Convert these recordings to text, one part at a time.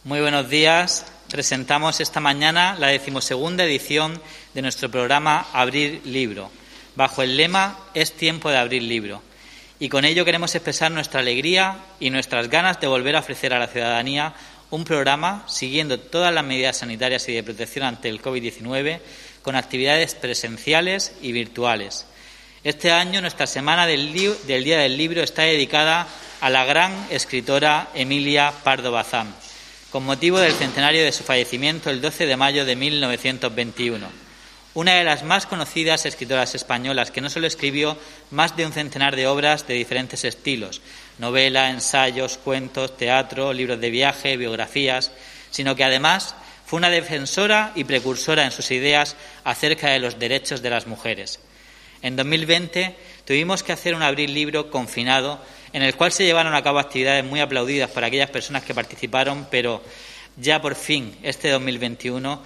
Muy buenos días. Presentamos esta mañana la 12ª edición de nuestro programa Abrir Libro, bajo el lema «Es tiempo de abrir libro». Y con ello queremos expresar nuestra alegría y nuestras ganas de volver a ofrecer a la ciudadanía un programa siguiendo todas las medidas sanitarias y de protección ante el COVID-19 con actividades presenciales y virtuales. Este año nuestra Semana del Día del Libro está dedicada a la gran escritora Emilia Pardo Bazán, con motivo del centenario de su fallecimiento el 12 de mayo de 1921. Una de las más conocidas escritoras españolas que no solo escribió más de un centenar de obras de diferentes estilos, novela, ensayos, cuentos, teatro, libros de viaje, biografías, sino que además fue una defensora y precursora en sus ideas acerca de los derechos de las mujeres. En 2020 tuvimos que hacer un abrir libro confinado en el cual se llevaron a cabo actividades muy aplaudidas por aquellas personas que participaron, pero ya por fin este 2021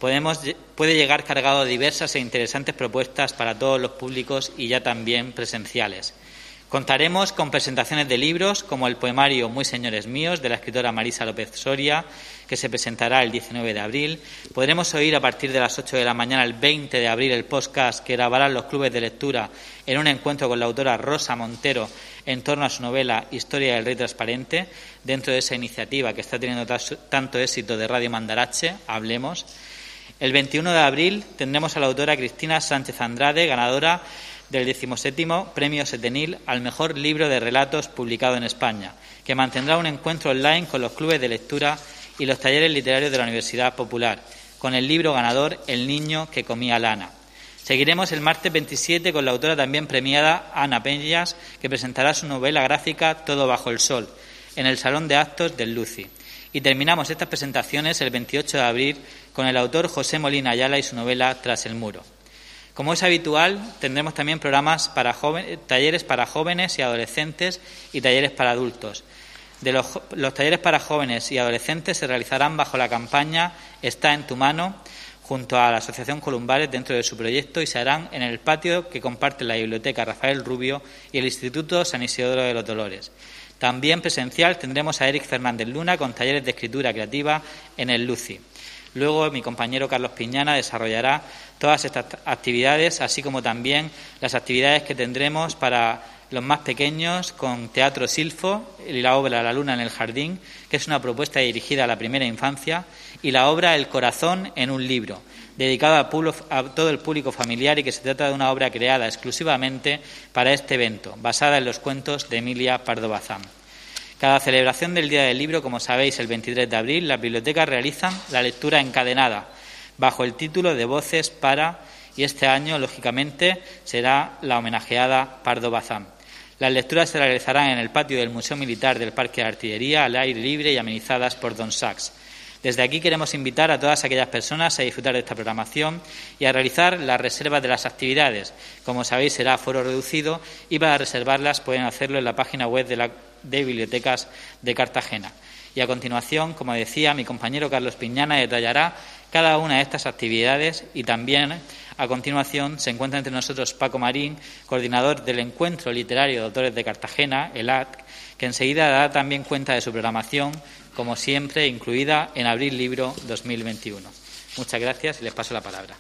puede llegar cargado de diversas e interesantes propuestas para todos los públicos y ya también presenciales. Contaremos con presentaciones de libros como el poemario Muy señores míos, de la escritora Marisa López Soria, que se presentará el 19 de abril. Podremos oír a partir de las 8 de la mañana, el 20 de abril, el podcast que grabarán los clubes de lectura en un encuentro con la autora Rosa Montero en torno a su novela Historia del Rey Transparente, dentro de esa iniciativa que está teniendo tanto éxito de Radio Mandarache, Hablemos. El 21 de abril tendremos a la autora Cristina Sánchez Andrade, ganadora del 17º Premio Setenil al mejor libro de relatos publicado en España, que mantendrá un encuentro online con los clubes de lectura y los talleres literarios de la Universidad Popular, con el libro ganador El niño que comía lana. Seguiremos el martes 27 con la autora también premiada Ana Peñas, que presentará su novela gráfica Todo bajo el sol, en el Salón de Actos del Luci. Y terminamos estas presentaciones el 28 de abril con el autor José Molina Ayala y su novela Tras el muro. Como es habitual, tendremos también programas talleres para jóvenes y adolescentes y talleres para adultos. Los talleres para jóvenes y adolescentes se realizarán bajo la campaña Está en tu mano, junto a la Asociación Columbares dentro de su proyecto, y se harán en el patio que comparten la Biblioteca Rafael Rubio y el Instituto San Isidoro de los Dolores. También presencial tendremos a Eric Fernández Luna con talleres de escritura creativa en el Luci. Luego mi compañero Carlos Piñana desarrollará todas estas actividades, así como también las actividades que tendremos para los más pequeños con Teatro Silfo y la obra La luna en el jardín, que es una propuesta dirigida a la primera infancia, y la obra El corazón en un libro, dedicada a todo el público familiar, y que se trata de una obra creada exclusivamente para este evento, basada en los cuentos de Emilia Pardo Bazán. Cada celebración del Día del Libro, como sabéis, el 23 de abril, las bibliotecas realizan la lectura encadenada, bajo el título de Voces para, y este año, lógicamente, será la homenajeada Pardo Bazán. Las lecturas se realizarán en el patio del Museo Militar del Parque de Artillería, al aire libre y amenizadas por Don Sachs. Desde aquí queremos invitar a todas aquellas personas a disfrutar de esta programación y a realizar las reservas de las actividades. Como sabéis, será aforo reducido y para reservarlas pueden hacerlo en la página web de Bibliotecas de Cartagena. Y a continuación, como decía, mi compañero Carlos Piñana detallará cada una de estas actividades, y también a continuación se encuentra entre nosotros Paco Marín, coordinador del Encuentro Literario de Autores de Cartagena, ELAC, que enseguida dará también cuenta de su programación, como siempre, incluida en Abrir Libro 2021. Muchas gracias y les paso la palabra.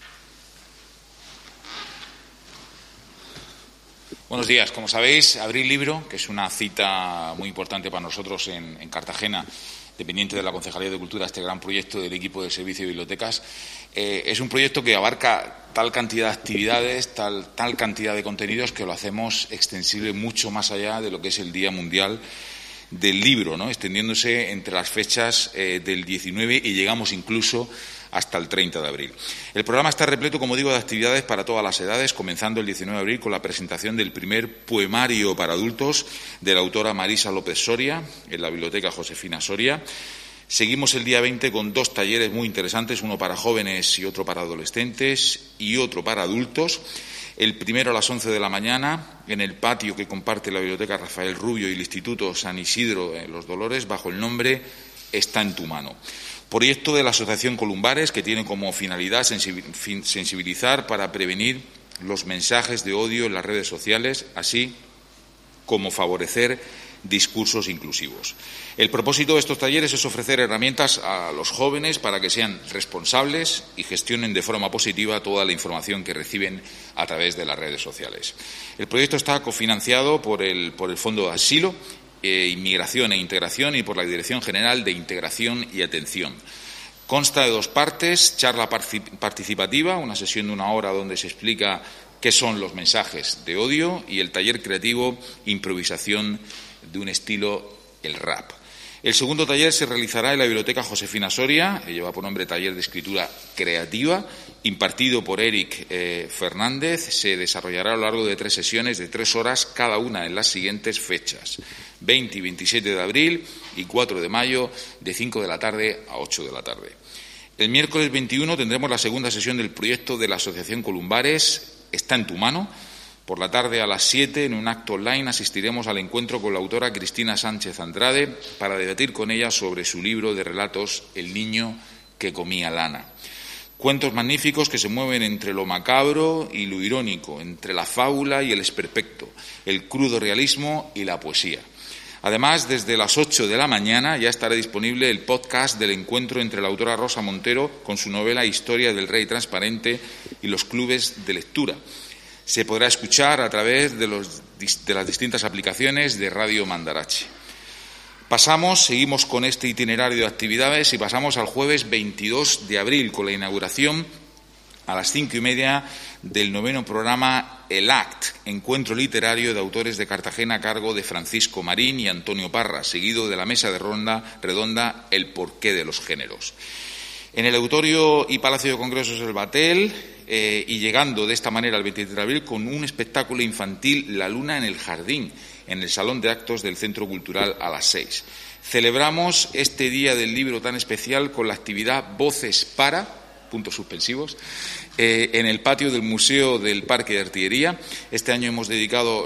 Buenos días. Como sabéis, Abrir Libro, que es una cita muy importante para nosotros en Cartagena, dependiente de la Concejalía de Cultura, este gran proyecto del equipo del Servicio de Bibliotecas, es un proyecto que abarca tal cantidad de actividades, tal cantidad de contenidos, que lo hacemos extensible mucho más allá de lo que es el Día Mundial del Libro, ¿no?, extendiéndose entre las fechas del 19 y llegamos incluso hasta el 30 de abril. El programa está repleto, como digo, de actividades para todas las edades, comenzando el 19 de abril con la presentación del primer poemario para adultos de la autora Marisa López Soria en la Biblioteca Josefina Soria. Seguimos el día 20 con dos talleres muy interesantes, uno para jóvenes y otro para adolescentes y otro para adultos. El primero a las 11 de la mañana en el patio que comparte la Biblioteca Rafael Rubio y el Instituto San Isidro de los Dolores, bajo el nombre Está en tu mano. Proyecto de la Asociación Columbares, que tiene como finalidad sensibilizar para prevenir los mensajes de odio en las redes sociales, así como favorecer discursos inclusivos. El propósito de estos talleres es ofrecer herramientas a los jóvenes para que sean responsables y gestionen de forma positiva toda la información que reciben a través de las redes sociales. El proyecto está cofinanciado por el Fondo de Asilo, Inmigración e Integración y por la Dirección General de Integración y Atención. Consta de 2 partes: charla participativa, una sesión de 1 hora donde se explica qué son los mensajes de odio, y el taller creativo improvisación de un estilo, el rap. El segundo taller se realizará en la Biblioteca Josefina Soria, que lleva por nombre Taller de Escritura Creativa, impartido por Eric Fernández. Se desarrollará a lo largo de 3 sesiones de 3 horas cada una en las siguientes fechas: 20 y 27 de abril y 4 de mayo, de 5 de la tarde a 8 de la tarde. El miércoles 21 tendremos la segunda sesión del proyecto de la Asociación Columbares, Está en tu mano. Por la tarde a las 7, en un acto online, asistiremos al encuentro con la autora Cristina Sánchez Andrade para debatir con ella sobre su libro de relatos El niño que comía lana. Cuentos magníficos que se mueven entre lo macabro y lo irónico, entre la fábula y el esperpecto, el crudo realismo y la poesía. Además, desde las 8 de la mañana ya estará disponible el podcast del encuentro entre la autora Rosa Montero con su novela Historia del Rey Transparente y los clubes de lectura. Se podrá escuchar a través de las distintas aplicaciones de Radio Mandarache. Seguimos con este itinerario de actividades y pasamos al jueves 22 de abril con la inauguración a las 5:30 del 9º programa El ACT, Encuentro Literario de Autores de Cartagena, a cargo de Francisco Marín y Antonio Parra, seguido de la mesa de redonda El porqué de los géneros. En el Auditorio y Palacio de Congresos El Batel, y llegando de esta manera al 23 de abril con un espectáculo infantil, La Luna en el Jardín, en el Salón de Actos del Centro Cultural a las 6. Celebramos este Día del Libro tan especial con la actividad Voces para, puntos suspensivos, en el patio del Museo del Parque de Artillería. Este año hemos dedicado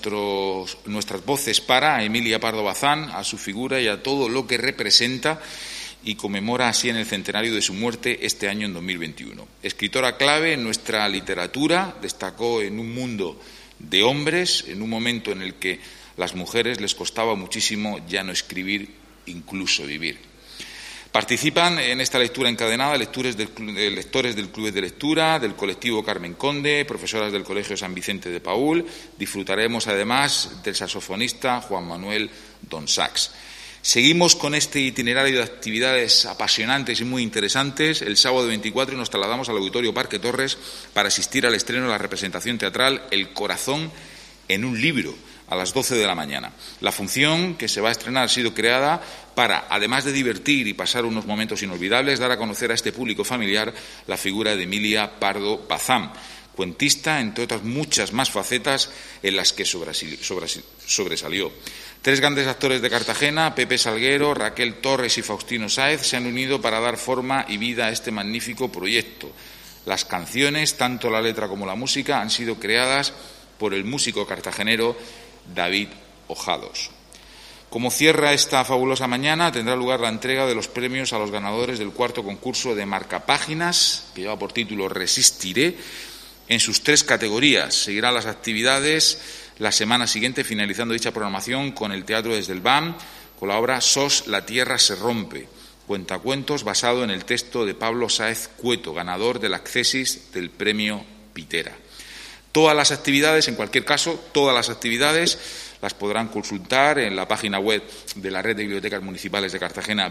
nuestras voces para a Emilia Pardo Bazán, a su figura y a todo lo que representa, y conmemora así en el centenario de su muerte este año en 2021. Escritora clave en nuestra literatura, destacó en un mundo de hombres, en un momento en el que las mujeres les costaba muchísimo ya no escribir, incluso vivir. Participan en esta lectura encadenada lectores del Club de Lectura, del colectivo Carmen Conde, profesoras del Colegio San Vicente de Paúl. Disfrutaremos además del saxofonista Juan Manuel Don Sax. Seguimos con este itinerario de actividades apasionantes y muy interesantes. El sábado 24 nos trasladamos al Auditorio Parque Torres para asistir al estreno de la representación teatral El corazón en un libro, a las 12 de la mañana. La función que se va a estrenar ha sido creada para, además de divertir y pasar unos momentos inolvidables, dar a conocer a este público familiar la figura de Emilia Pardo Bazán, cuentista, entre otras muchas más facetas en las que sobresalió. 3 grandes actores de Cartagena, Pepe Salguero, Raquel Torres y Faustino Sáez, se han unido para dar forma y vida a este magnífico proyecto. Las canciones, tanto la letra como la música, han sido creadas por el músico cartagenero David Ojados. Como cierra esta fabulosa mañana, tendrá lugar la entrega de los premios a los ganadores del 4º concurso de marcapáginas, que lleva por título Resistiré, en sus 3 categorías. Seguirán las actividades la semana siguiente, finalizando dicha programación con el Teatro desde el BAM, con la obra Sos, la tierra se rompe, cuentacuentos basado en el texto de Pablo Sáez Cueto, ganador del Accesis del Premio Pitera. Todas las actividades, en cualquier caso, todas las actividades las podrán consultar en la página web de la Red de Bibliotecas Municipales de Cartagena,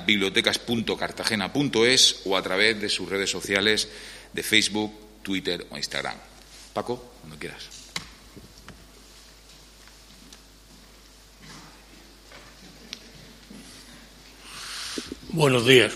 bibliotecas.cartagena.es, o a través de sus redes sociales de Facebook, Twitter o Instagram. Paco, cuando quieras. Buenos días.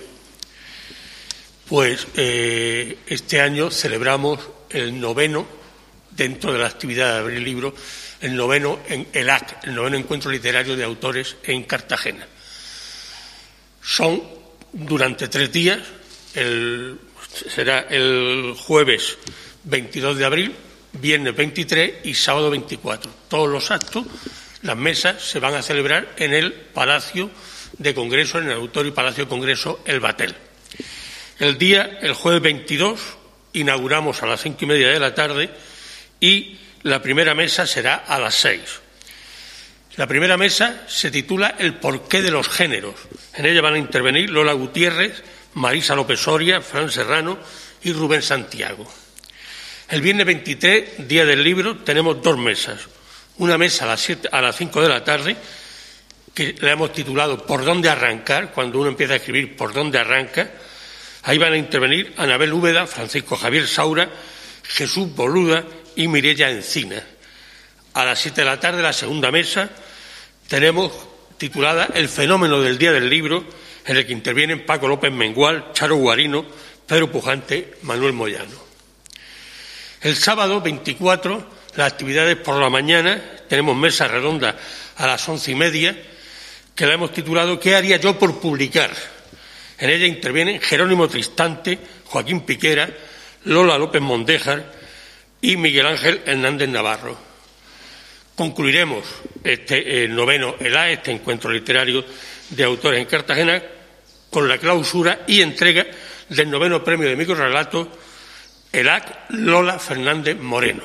Pues este año celebramos el 9º, dentro de la actividad de Abrir Libro, el 9º en el ACT, el 9º Encuentro Literario de Autores en Cartagena. Son durante 3 días, será el jueves 22 de abril, viernes 23 y sábado 24. Todos los actos, las mesas, se van a celebrar en el Palacio de Congreso, en el Auditorio y Palacio de Congreso El Batel. El jueves 22, inauguramos a las 5:30 de la tarde y la primera mesa será a las 6. La primera mesa se titula El porqué de los géneros. En ella van a intervenir Lola Gutiérrez, Marisa López Soria, Fran Serrano y Rubén Santiago. El viernes 23, Día del Libro, tenemos 2 mesas. Una mesa a las 5 de la tarde, que la hemos titulado ¿Por dónde arrancar? Cuando uno empieza a escribir ¿por dónde arranca? Ahí van a intervenir Anabel Úbeda, Francisco Javier Saura, Jesús Boluda y Mireia Encina. A las 7 de la tarde, la segunda mesa, tenemos titulada El fenómeno del Día del Libro, en el que intervienen Paco López Mengual, Charo Guarino, Pedro Pujante, Manuel Moyano. El sábado 24, las actividades por la mañana, tenemos mesa redonda a las 11:30, que la hemos titulado ¿Qué haría yo por publicar? En ella intervienen Jerónimo Tristante, Joaquín Piquera, Lola López Mondéjar y Miguel Ángel Hernández Navarro. Concluiremos el noveno ELA, este encuentro literario de autores en Cartagena, con la clausura y entrega del noveno premio de microrrelato ELAC Lola Fernández Moreno.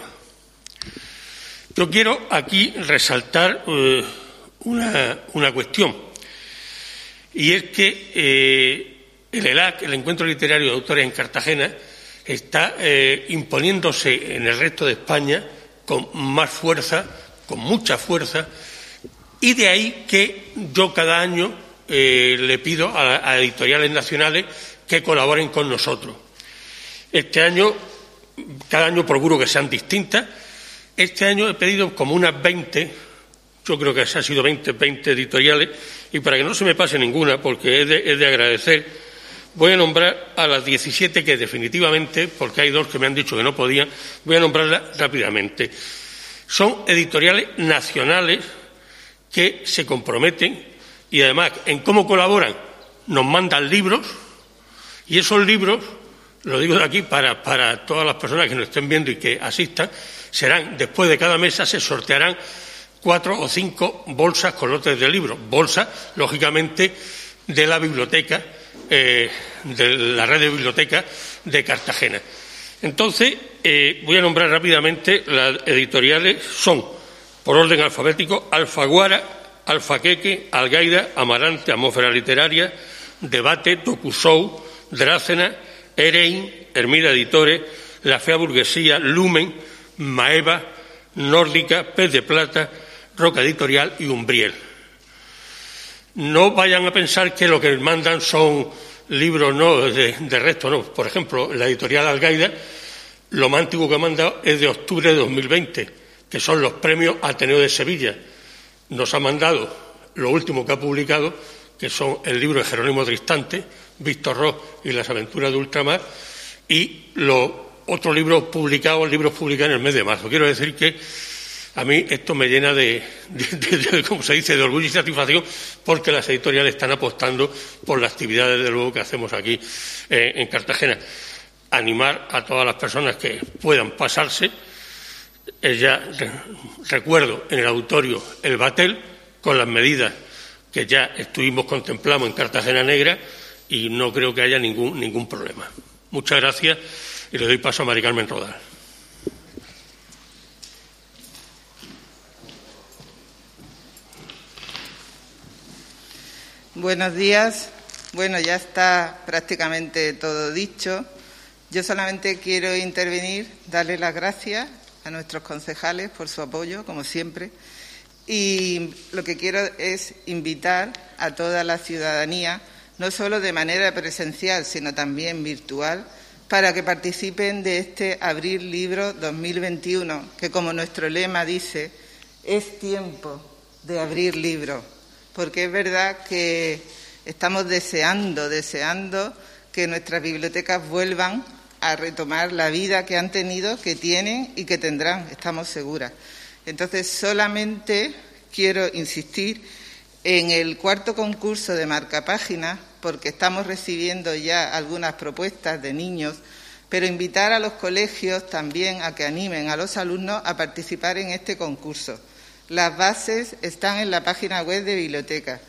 Yo quiero aquí resaltar una cuestión, y es que el ELAC, el Encuentro Literario de Autores en Cartagena, está imponiéndose en el resto de España con más fuerza, con mucha fuerza, y de ahí que yo cada año le pido a editoriales nacionales que colaboren con nosotros. Este año, cada año procuro que sean distintas. Este año he pedido como unas 20, yo creo que han sido 20 editoriales, y para que no se me pase ninguna, porque es de agradecer, voy a nombrar a las 17 que definitivamente, porque hay 2 que me han dicho que no podían, voy a nombrarlas rápidamente. Son editoriales nacionales que se comprometen y además en cómo colaboran nos mandan libros, y esos libros, lo digo de aquí para todas las personas que nos estén viendo y que asistan, serán, después de cada mesa se sortearán 4 o 5 bolsas con lotes de libros, bolsas lógicamente de la biblioteca, de la red de bibliotecas de Cartagena. Entonces, voy a nombrar rápidamente las editoriales. Son, por orden alfabético, Alfaguara, Alfaqueque, Algaida, Amarante, Atmósfera Literaria, Debate, Tokusou, Drácena, Erein, Hermida Editores, La Fea Burguesía, Lumen, Maeva, Nórdica, Pez de Plata, Roca Editorial y Umbriel. No vayan a pensar que lo que mandan son libros de resto, no. Por ejemplo, la editorial Algaida, lo más antiguo que ha mandado es de octubre de 2020, que son los premios Ateneo de Sevilla. Nos ha mandado lo último que ha publicado, que son el libro de Jerónimo Tristante, Víctor Ross y las aventuras de ultramar, y los otros libros publicados en el mes de marzo. Quiero decir que a mí esto me llena de como se dice, de orgullo y satisfacción, porque las editoriales están apostando por la actividad, desde luego, que hacemos aquí en Cartagena. Animar a todas las personas que puedan pasarse. Ya recuerdo en el auditorio El Batel, con las medidas que ya contemplamos en Cartagena Negra, y no creo que haya ningún problema. Muchas gracias y le doy paso a Mari Carmen Rodal. Buenos días. Bueno, ya está prácticamente todo dicho. Yo solamente quiero intervenir, darle las gracias a nuestros concejales por su apoyo, como siempre, y lo que quiero es invitar a toda la ciudadanía, no solo de manera presencial, sino también virtual, para que participen de este Abrir Libro 2021, que, como nuestro lema dice, es tiempo de abrir libros, porque es verdad que estamos deseando que nuestras bibliotecas vuelvan a retomar la vida que han tenido, que tienen y que tendrán, estamos seguras. Entonces, solamente quiero insistir en el 4º concurso de marcapáginas, porque estamos recibiendo ya algunas propuestas de niños, pero invitar a los colegios también a que animen a los alumnos a participar en este concurso. Las bases están en la página web de bibliotecas,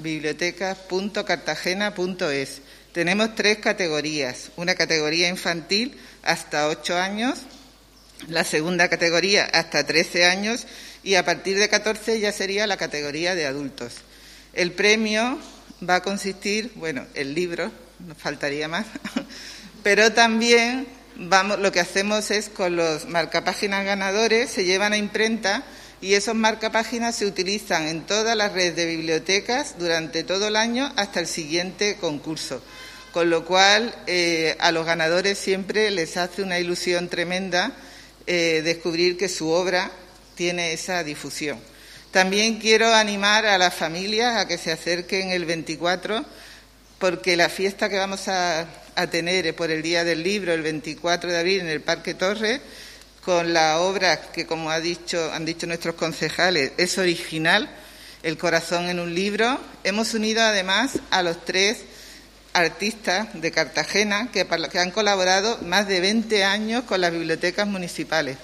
bibliotecas.cartagena.es. Tenemos 3 categorías, una categoría infantil hasta 8 años, la segunda categoría hasta 13 años y a partir de 14 ya sería la categoría de adultos. El premio va a consistir, el libro, nos faltaría más, pero también lo que hacemos es con los marcapáginas ganadores, se llevan a imprenta y esos marcapáginas se utilizan en todas las redes de bibliotecas durante todo el año hasta el siguiente concurso. Con lo cual, a los ganadores siempre les hace una ilusión tremenda descubrir que su obra tiene esa difusión. También quiero animar a las familias a que se acerquen el 24, porque la fiesta que vamos a tener por el Día del Libro, el 24 de abril, en el Parque Torres, con la obra que, como han dicho nuestros concejales, es original, El corazón en un libro. Hemos unido además a los 3 artistas de Cartagena que han colaborado más de 20 años con las bibliotecas municipales.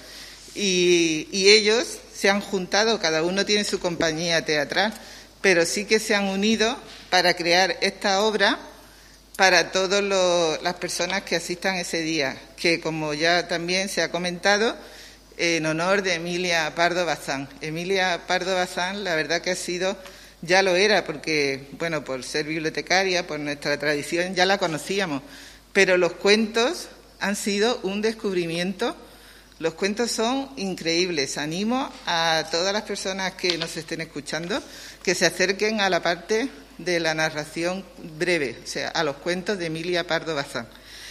Y ellos se han juntado, cada uno tiene su compañía teatral, pero sí que se han unido para crear esta obra para todas las personas que asistan ese día, que como ya también se ha comentado, en honor de Emilia Pardo Bazán. Emilia Pardo Bazán, la verdad que ya lo era, porque, por ser bibliotecaria, por nuestra tradición, ya la conocíamos, pero los cuentos han sido un descubrimiento. Los cuentos son increíbles. Animo a todas las personas que nos estén escuchando que se acerquen a la parte de la narración breve, o sea, a los cuentos de Emilia Pardo Bazán.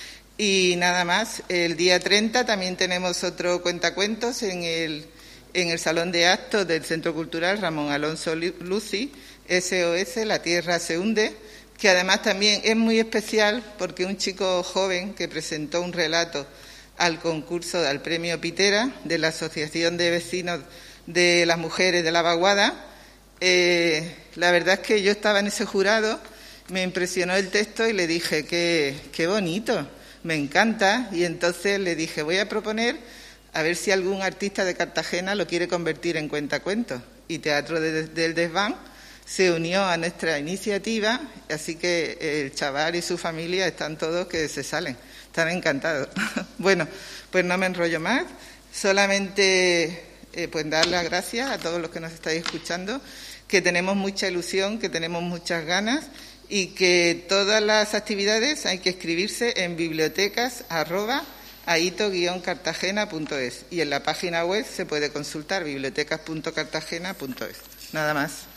Y nada más, el día 30 también tenemos otro cuentacuentos en el Salón de Actos del Centro Cultural Ramón Alonso Luci, SOS, La Tierra se hunde, que además también es muy especial porque un chico joven que presentó un relato al concurso, al premio Pitera de la Asociación de Vecinos de las Mujeres de la Vaguada, la verdad es que yo estaba en ese jurado, me impresionó el texto y le dije, qué bonito, me encanta, y entonces le dije, voy a proponer a ver si algún artista de Cartagena lo quiere convertir en cuentacuentos. Y Teatro del Desván se unió a nuestra iniciativa, así que el chaval y su familia están todos que se salen, están encantados. Bueno, pues no me enrollo más, solamente dar las gracias a todos los que nos estáis escuchando, que tenemos mucha ilusión, que tenemos muchas ganas y que todas las actividades hay que escribirse en bibliotecas@aito-cartagena.es y en la página web se puede consultar bibliotecas.cartagena.es. Nada más.